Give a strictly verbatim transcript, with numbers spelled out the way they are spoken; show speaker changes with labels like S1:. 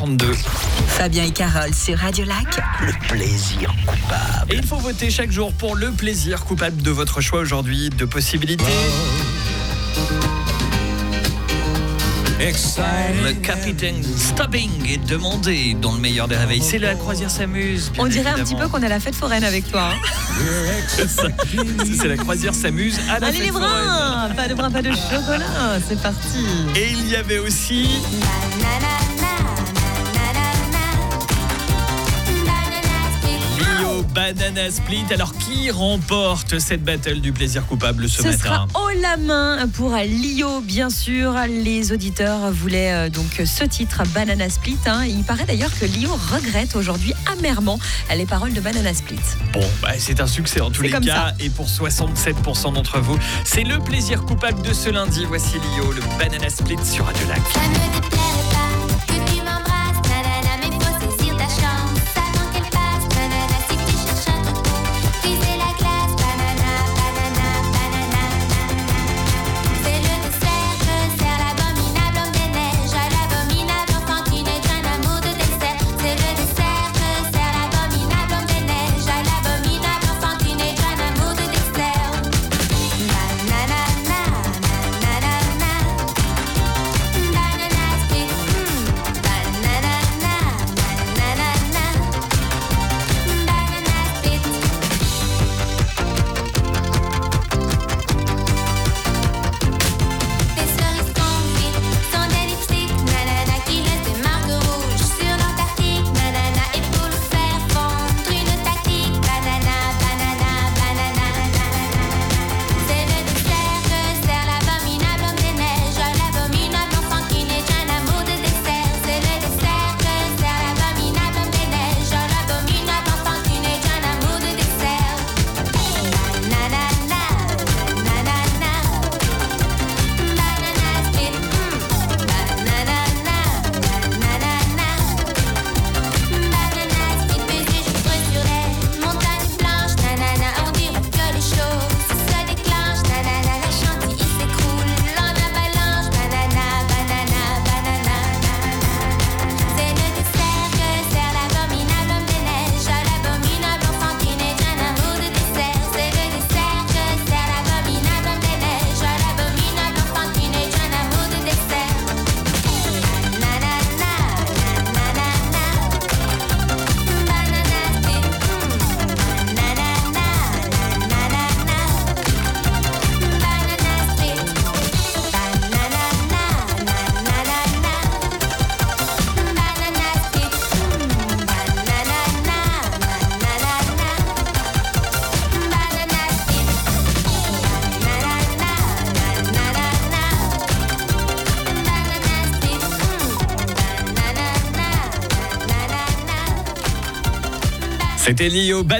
S1: trente-deux.
S2: Fabien et Carole sur Radio Lac.
S1: Le plaisir coupable. Et il faut voter chaque jour pour le plaisir coupable de votre choix aujourd'hui. Deux possibilités. Le capitaine Stubbing est demandé dans le meilleur des réveils. C'est la croisière s'amuse.
S3: On dirait
S1: évidemment.
S3: un petit peu qu'on est à la fête foraine avec toi. Hein.
S1: C'est la croisière s'amuse à la
S3: Allez
S1: fête
S3: les
S1: foraine.
S3: brins, pas de brin, pas de chocolat, c'est parti.
S1: Et il y avait aussi Lio Banana Split. Alors qui remporte cette battle du plaisir coupable ce,
S3: Ce
S1: matin?
S3: sera haut la main pour Lio, bien sûr. Les auditeurs voulaient euh, donc ce titre, Banana Split. Hein. Il paraît d'ailleurs que Lio regrette aujourd'hui amèrement les paroles de Banana Split.
S1: Bon, bah, c'est un succès en tous
S3: C'est
S1: les
S3: comme
S1: cas.
S3: ça.
S1: Et pour soixante-sept pour cent d'entre vous, c'est le plaisir coupable de ce lundi. Voici Lio, le Banana Split sur Radio Lac.
S4: Ça me déplairait pas que tu m'embrasses, nanana, mais faut saisir ta chance avant qu'elle passe, nanana, si tu cherches un truc pour briser la glace, banana, banana, banana, c'est le dessert que sert l'abominable homme des neiges, à l'abominable enfant qui n'est qu'un amour de dessert, c'est le dessert que sert l'abominable homme des neiges, à l'abominable enfant qui n'est qu'un amour de dessert, banana, banana, banana split, mm, banana, banana, banana split. Tes cerises confites sont des lipsticks, nanana, qui laissent des marques rouges sur l'Antarctique, nanana, et pour le faire fondre une tactique, banana, banana, banana, c'est le dessert que sert l'abominable homme des neiges, à l'abominable enfant qui n'est qu'un amour de dessert, c'est le dessert que sert l'abominable homme des neiges, à l'abominable enfant qui n'est qu'un amour de dessert, banana, banana, banana split, mm, banana, banana, banana split, pesé jusque sur les montagnes blanches, nanana, on dirait que les choses se déclenchent, nanana, la chantilly s'écroule en avalanche, banana, banana, banana, c'est le dessert que sert l'abominable homme des neiges, à l'abominable enfant qui n'est qu'un amour de dessert, c'est le dessert que sert l'abominable homme des neiges, à l'abominable enfant qui n'est qu'un amour de dessert, nanana, nanana, banana split, mm, nanana, nanana, banana split, banana, nanana, banana split, mm, banana, nanana, banana split.
S1: C'était Lio.